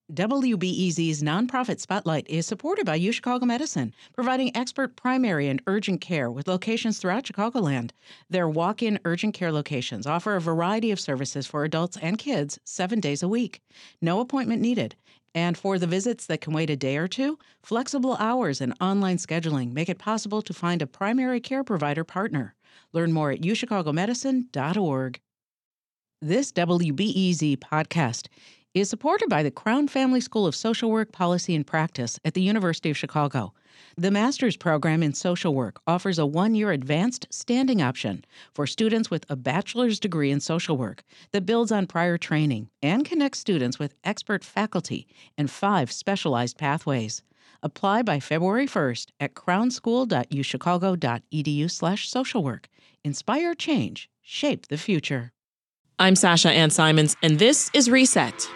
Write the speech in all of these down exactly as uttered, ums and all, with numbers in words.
W B E Z's nonprofit Spotlight is supported by UChicago Medicine, providing expert primary and urgent care with locations throughout Chicagoland. Their walk-in urgent care locations offer a variety of services for adults and kids seven days a week. No appointment needed. And for the visits that can wait a day or two, flexible hours and online scheduling make it possible to find a primary care provider partner. Learn more at u chicago medicine dot org. This W B E Z podcast is supported by the Crown Family School of Social Work, Policy, and Practice at the University of Chicago. The master's program in social work offers a one-year advanced standing option for students with a bachelor's degree in social work that builds on prior training and connects students with expert faculty and five specialized pathways. Apply by February first at crownschool dot u chicago dot e d u slash social work. Inspire change. Shape the future. I'm Sasha Ann Simons, and this is Reset.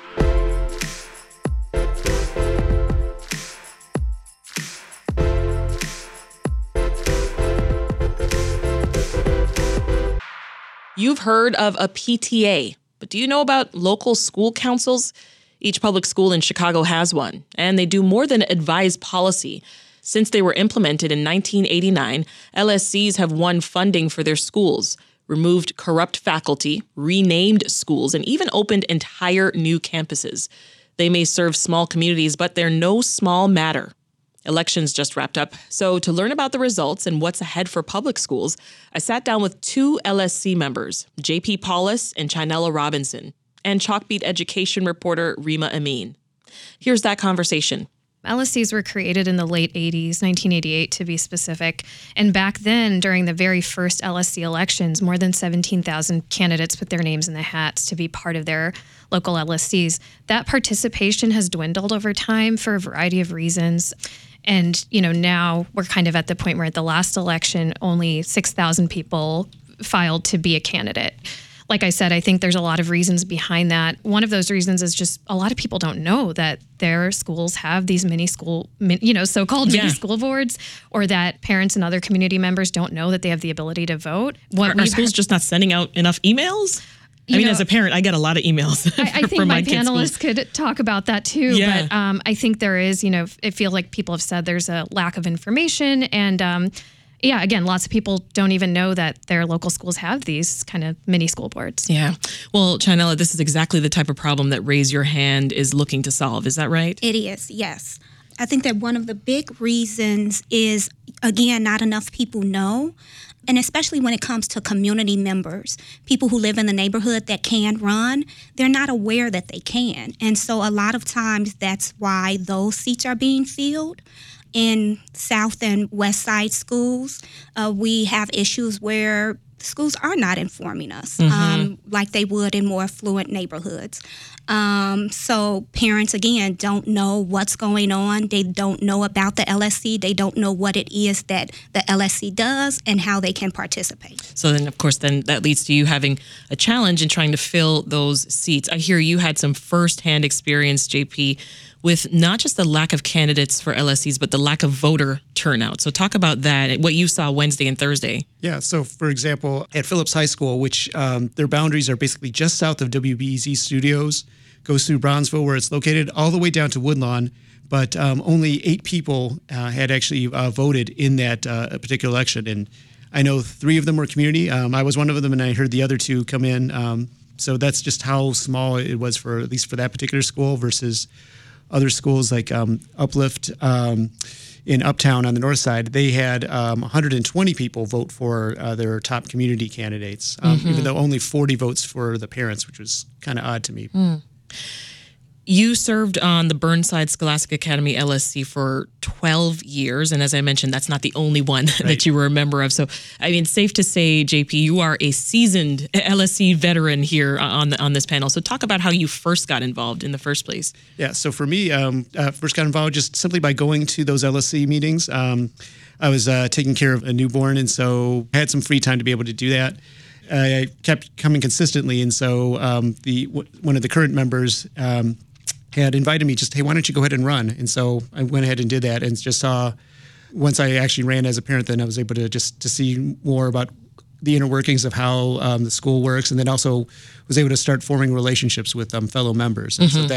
You've heard of a P T A, but do you know about local school councils? Each public school in Chicago has one, and they do more than advise policy. Since they were implemented in nineteen eighty-nine, L S Cs have won funding for their schools, removed corrupt faculty, renamed schools, and even opened entire new campuses. They may serve small communities, but they're no small matter. Elections just wrapped up, so to learn about the results and what's ahead for public schools, I sat down with two L S C members, J P Paulus and Chinella Robinson, and Chalkbeat education reporter Rima Amin. Here's that conversation. L S Cs were created in the late eighties, nineteen eighty-eight to be specific. And back then, during the very first L S C elections, more than seventeen thousand candidates put their names in the hats to be part of their local L S Cs. That participation has dwindled over time for a variety of reasons. And, you know, now we're kind of at the point where at the last election, only six thousand people filed to be a candidate. Like I said, I think there's a lot of reasons behind that. One of those reasons is just a lot of people don't know that their schools have these mini school, you know, so-called yeah. mini school boards, or that parents and other community members don't know that they have the ability to vote. What are, are schools heard, just not sending out enough emails? I mean, know, as a parent, I get a lot of emails. I, I think my, my panelists could talk about that too. Yeah. But um, I think there is, you know, it feels like people have said there's a lack of information. And um, yeah, again, lots of people don't even know that their local schools have these kind of mini school boards. Yeah. Well, Chinella, this is exactly the type of problem that Raise Your Hand is looking to solve. Is that right? It is, yes. I think that one of the big reasons is, again, not enough people know. And especially when it comes to community members, people who live in the neighborhood that can run, they're not aware that they can. And so a lot of times that's why those seats are being filled. In South and West Side schools, uh, we have issues where schools are not informing us mm-hmm. um, like they would in more affluent neighborhoods. Um, so parents, again, don't know what's going on. They don't know about the L S C. They don't know what it is that the L S C does and how they can participate. So then, of course, then that leads to you having a challenge in trying to fill those seats. I hear you had some firsthand experience, J P, with not just the lack of candidates for L S Cs, but the lack of voter turnout. So talk about that, what you saw Wednesday and Thursday. Yeah, so for example, at Phillips High School, which um, their boundaries are basically just south of W B E Z Studios, goes through Brownsville where it's located, all the way down to Woodlawn, but um, only eight people uh, had actually uh, voted in that uh, particular election. And I know three of them were community. Um, I was one of them, and I heard the other two come in. Um, so that's just how small it was for, at least for that particular school versus other schools like um, Uplift um, in Uptown on the north side. They had um, one hundred twenty people vote for uh, their top community candidates, um, mm-hmm. even though only forty votes for the parents, which was kind of odd to me. Mm. You served on the Burnside Scholastic Academy L S C for twelve years. And as I mentioned, that's not the only one right. that you were a member of. So, I mean, safe to say, J P, you are a seasoned L S C veteran here on the, on this panel. So talk about how you first got involved in the first place. Yeah, so for me, um, uh, first got involved just simply by going to those L S C meetings. Um, I was uh, taking care of a newborn, and so I had some free time to be able to do that. I kept coming consistently, and so um, the w- one of the current members um, had invited me just, hey, why don't you go ahead and run? And so I went ahead and did that, and just saw, once I actually ran as a parent, then I was able to just to see more about the inner workings of how um, the school works, and then also was able to start forming relationships with um, fellow members. And mm-hmm. so that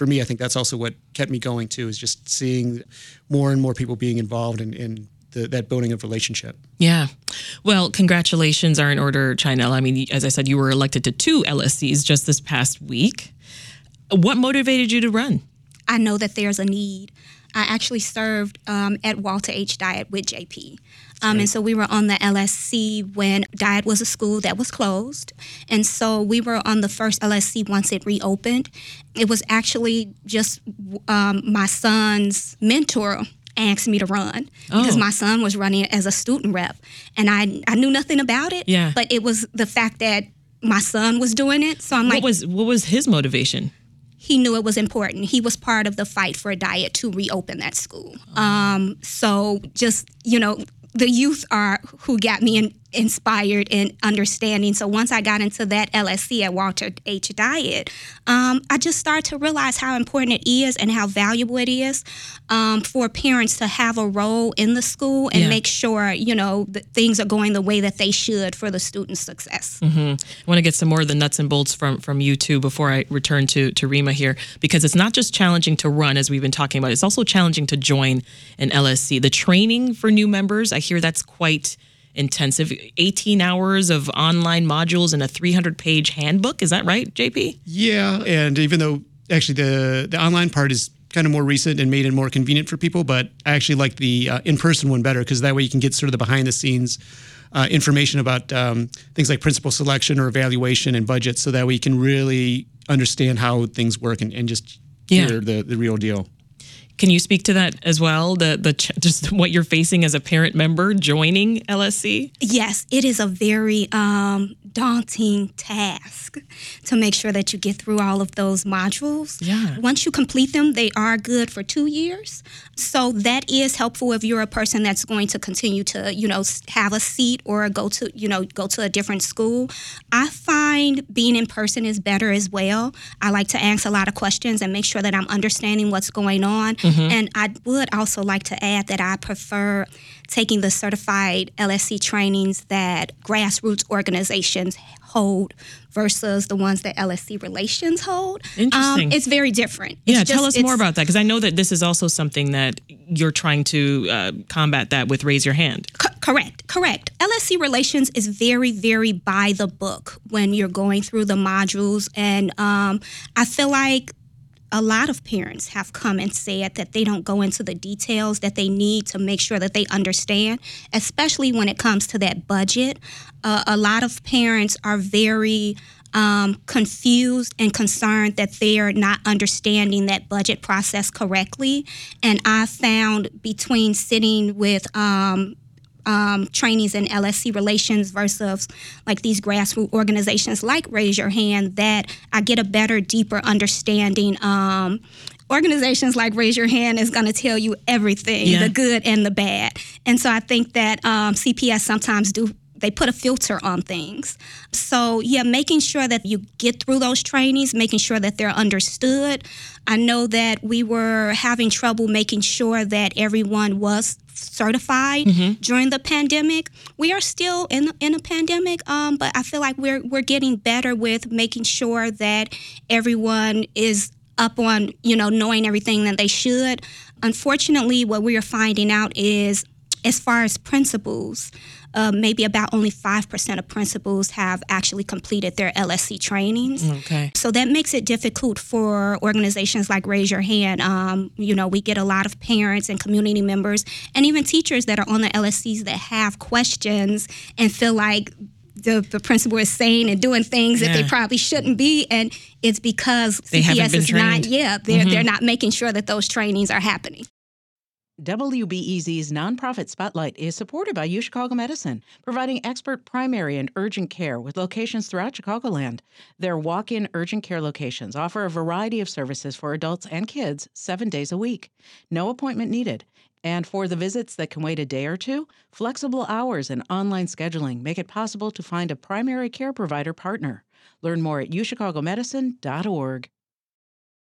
for me, I think that's also what kept me going too, is just seeing more and more people being involved in, in the, that building of relationship. Yeah. Well, congratulations are in order, Chynell. I mean, as I said, you were elected to two L S Cs just this past week. What motivated you to run? I know that there's a need. I actually served um, at Walter H. Dyett with J P. Um, and so we were on the L S C when Dyett was a school that was closed. And so we were on the first L S C once it reopened. It was actually just um, my son's mentor asked me to run because oh. my son was running as a student rep. And I, I knew nothing about it, yeah. but it was the fact that my son was doing it. So I'm what like, was what was his motivation? He knew it was important. He was part of the fight for Dyett to reopen that school. Oh. Um, so just, you know, the youth are who got me in, inspired and understanding. So once I got into that L S C at Walter H. Dyett, um, I just started to realize how important it is and how valuable it is um, for parents to have a role in the school and yeah. make sure, you know, that things are going the way that they should for the student's success. Mm-hmm. I want to get some more of the nuts and bolts from, from you too before I return to, to Rima here, because it's not just challenging to run, as we've been talking about, it's also challenging to join an L S C. The training for new members, I hear that's quite intensive. eighteen hours of online modules and a three hundred page handbook. Is that right, J P? Yeah, and even though actually the, the online part is kind of more recent and made it more convenient for people, but I actually like the uh, in-person one better because that way you can get sort of the behind-the-scenes uh, information about um, things like principal selection or evaluation and budget, so that we can really understand how things work and, and just yeah. hear the, the real deal. Can you speak to that as well? The the ch- just what you're facing as a parent member joining L S C? Yes, it is a very um, daunting task to make sure that you get through all of those modules. Yeah. Once you complete them, they are good for two years. So that is helpful if you're a person that's going to continue to, you know, have a seat or go to, you know, go to a different school. I find being in person is better as well. I like to ask a lot of questions and make sure that I'm understanding what's going on. Mm-hmm. And I would also like to add that I prefer taking the certified L S C trainings that grassroots organizations hold versus the ones that L S C Relations hold. Interesting. Um, it's very different. Yeah, it's tell just, us more about that, because I know that this is also something that you're trying to uh, combat that with Raise Your Hand. Co- correct, correct. L S C Relations is very, very by the book when you're going through the modules. And um, I feel like a lot of parents have come and said that they don't go into the details that they need to make sure that they understand, especially when it comes to that budget. Uh, a lot of parents are very um, confused and concerned that they're not understanding that budget process correctly. And I found between sitting with um, Um, trainings in L S C Relations versus like these grassroots organizations like Raise Your Hand, that I get a better, deeper understanding. Um, organizations like Raise Your Hand is going to tell you everything, yeah. the good and the bad. And so I think that um, C P S sometimes do, they put a filter on things. So yeah, making sure that you get through those trainings, making sure that they're understood. I know that we were having trouble making sure that everyone was certified mm-hmm. during the pandemic. We are still in in a pandemic, um, but I feel like we're we're getting better with making sure that everyone is up on, you know, knowing everything that they should. Unfortunately, what we are finding out is, as far as principals, uh, maybe about only five percent of principals have actually completed their L S C trainings. Okay. So that makes it difficult for organizations like Raise Your Hand. Um, you know, we get a lot of parents and community members and even teachers that are on the L S Cs that have questions and feel like the, the principal is saying and doing things yeah. that they probably shouldn't be. And it's because they C P S haven't been is trained. not, yeah, they're, mm-hmm. they're not making sure that those trainings are happening. W B E Z's Nonprofit Spotlight is supported by UChicago Medicine, providing expert primary and urgent care with locations throughout Chicagoland. Their walk-in urgent care locations offer a variety of services for adults and kids seven days a week. No appointment needed. And for the visits that can wait a day or two, flexible hours and online scheduling make it possible to find a primary care provider partner. Learn more at u chicago medicine dot org.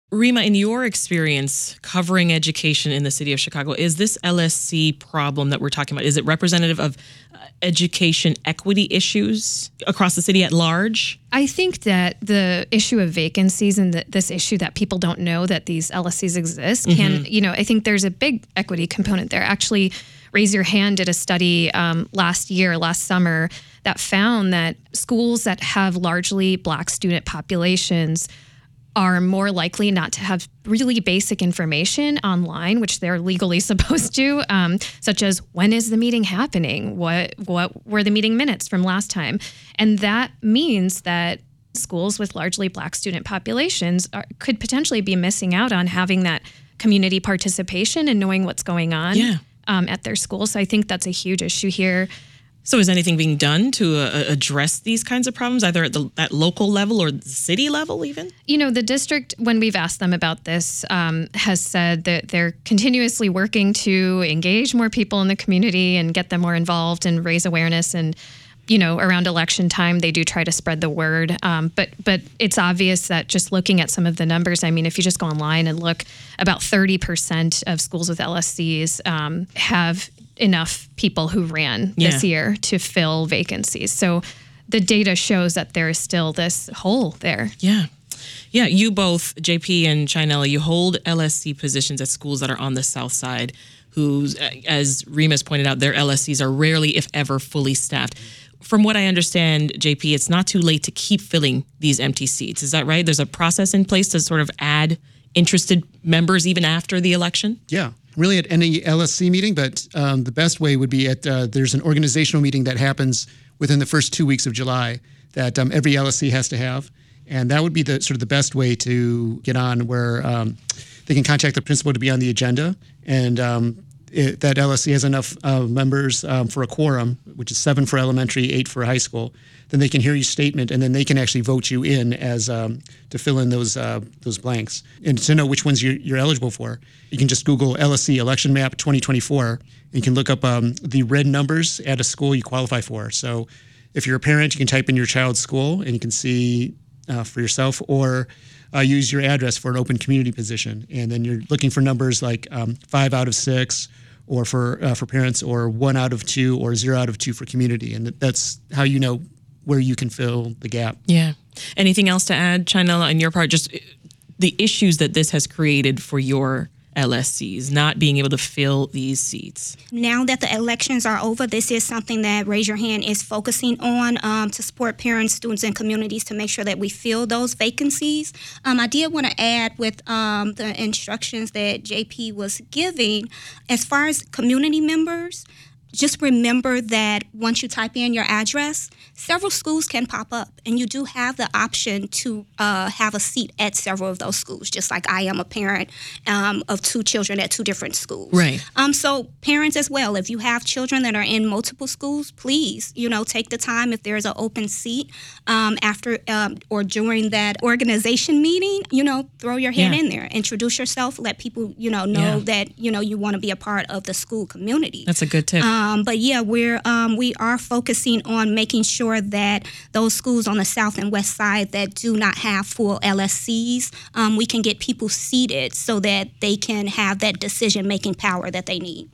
Rima, in your experience covering education in the city of Chicago, is this L S C problem that we're talking about, is it representative of uh, education equity issues across the city at large? I think that the issue of vacancies and the, this issue that people don't know that these L S Cs exist can, mm-hmm. you know, I think there's a big equity component there. Actually, Raise Your Hand did a study um, last year, last summer, that found that schools that have largely Black student populations are more likely not to have really basic information online, which they're legally supposed to, um, such as when is the meeting happening? What what were the meeting minutes from last time? And that means that schools with largely Black student populations are, could potentially be missing out on having that community participation and knowing what's going on yeah. um, at their school. So I think that's a huge issue here. So is anything being done to uh, address these kinds of problems, either at the at local level or the city level even? You know, the district, when we've asked them about this, um, has said that they're continuously working to engage more people in the community and get them more involved and raise awareness. And, you know, around election time, they do try to spread the word. Um, but but it's obvious that just looking at some of the numbers, I mean, if you just go online and look, about thirty percent of schools with L S Cs um, have enough people who ran yeah. this year to fill vacancies. So the data shows that there is still this hole there. Yeah. Yeah, you both, J P and Chinella, you hold L S C positions at schools that are on the south side, whose, as Rima's pointed out, their L S Cs are rarely, if ever, fully staffed. From what I understand, J P, it's not too late to keep filling these empty seats. Is that right? There's a process in place to sort of add interested members even after the election? Yeah. Really at any L S C meeting, but um, the best way would be at, uh, there's an organizational meeting that happens within the first two weeks of July that um, every L S C has to have. And that would be the sort of the best way to get on, where um, they can contact the principal to be on the agenda. And um, it, that L S C has enough uh, members um, for a quorum, which is seven for elementary, eight for high school. Then they can hear your statement, and then they can actually vote you in as um, to fill in those uh, those blanks. And to know which ones you're, you're eligible for, you can just Google L S C Election Map twenty twenty-four, and you can look up um, the red numbers at a school you qualify for. So if you're a parent, you can type in your child's school, and you can see uh, for yourself, or uh, use your address for an open community position. And then you're looking for numbers like um, five out of six, or for uh, for parents, or one out of two, or zero out of two for community. And that's how you know where you can fill the gap. Yeah. Anything else to add, Chinella, on your part? Just the issues that this has created for your L S Cs, not being able to fill these seats. Now that the elections are over, this is something that Raise Your Hand is focusing on um, to support parents, students, and communities to make sure that we fill those vacancies. Um, I did want to add with um, the instructions that J P was giving, as far as community members, just remember that once you type in your address, several schools can pop up, and you do have the option to uh, have a seat at several of those schools, just like I am a parent um, of two children at two different schools. Right. Um, so parents as well, if you have children that are in multiple schools, please, you know, take the time if there's an open seat um, after um, or during that organization meeting, you know, throw your hand yeah. in there, introduce yourself, let people, you know, know yeah. that, you know, you want to be a part of the school community. That's a good tip. Um, Um, but yeah, we're um, we are focusing on making sure that those schools on the south and west side that do not have full L S Cs, um, we can get people seated so that they can have that decision-making power that they need.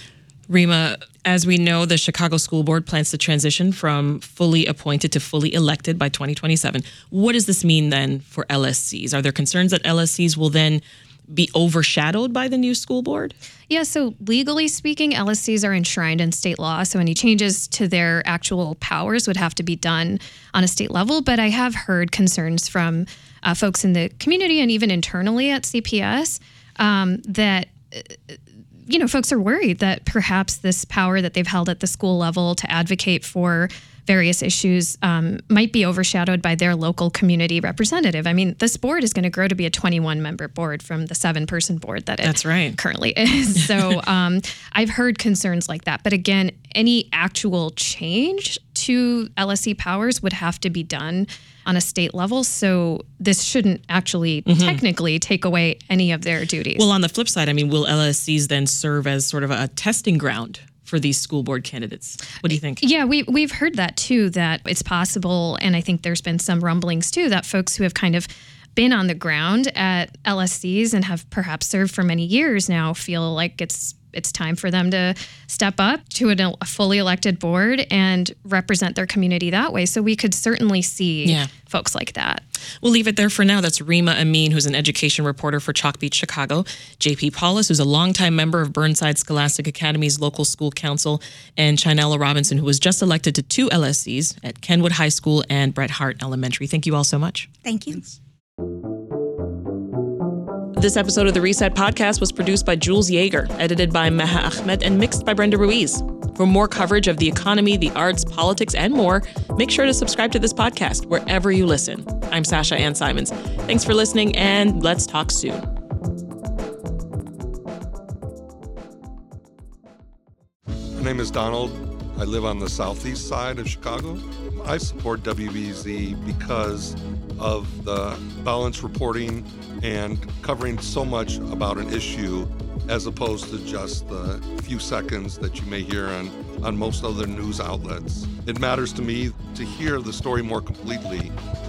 Rima, as we know, the Chicago School Board plans to transition from fully appointed to fully elected by twenty twenty-seven. What does this mean then for L S Cs? Are there concerns that L S Cs will then be overshadowed by the new school board? Yeah, so legally speaking, L S Cs are enshrined in state law, so any changes to their actual powers would have to be done on a state level. But I have heard concerns from uh, folks in the community and even internally at C P S um, that, you know, folks are worried that perhaps this power that they've held at the school level to advocate for various issues um, might be overshadowed by their local community representative. I mean, this board is going to grow to be a twenty-one member board from the seven person board that it That's right. currently is. So um, I've heard concerns like that. But again, any actual change to L S C powers would have to be done on a state level. So this shouldn't actually mm-hmm. technically take away any of their duties. Well, on the flip side, I mean, will L S Cs then serve as sort of a testing ground for these school board candidates? What do you think? Yeah, we, we've heard that too, that it's possible, and I think there's been some rumblings too, that folks who have kind of been on the ground at L S Cs and have perhaps served for many years now feel like it's it's time for them to step up to an, a fully elected board and represent their community that way. So we could certainly see yeah. folks like that. We'll leave it there for now. That's Rima Amin, who's an education reporter for Chalk Beat Chicago, J P Paulus, who's a longtime member of Burnside Scholastic Academy's local school council, and Chinella Robinson, who was just elected to two L S Cs at Kenwood High School and Bret Harte Elementary. Thank you all so much. Thank you. Thanks. This episode of the Reset Podcast was produced by Jules Yeager, edited by Meha Ahmed, and mixed by Brenda Ruiz. For more coverage of the economy, the arts, politics, and more, make sure to subscribe to this podcast wherever you listen. I'm Sasha Ann Simons. Thanks for listening, and let's talk soon. My name is Donald. I live on the southeast side of Chicago. I support W B Z because of the balanced reporting and covering so much about an issue as opposed to just the few seconds that you may hear on, on most other news outlets. It matters to me to hear the story more completely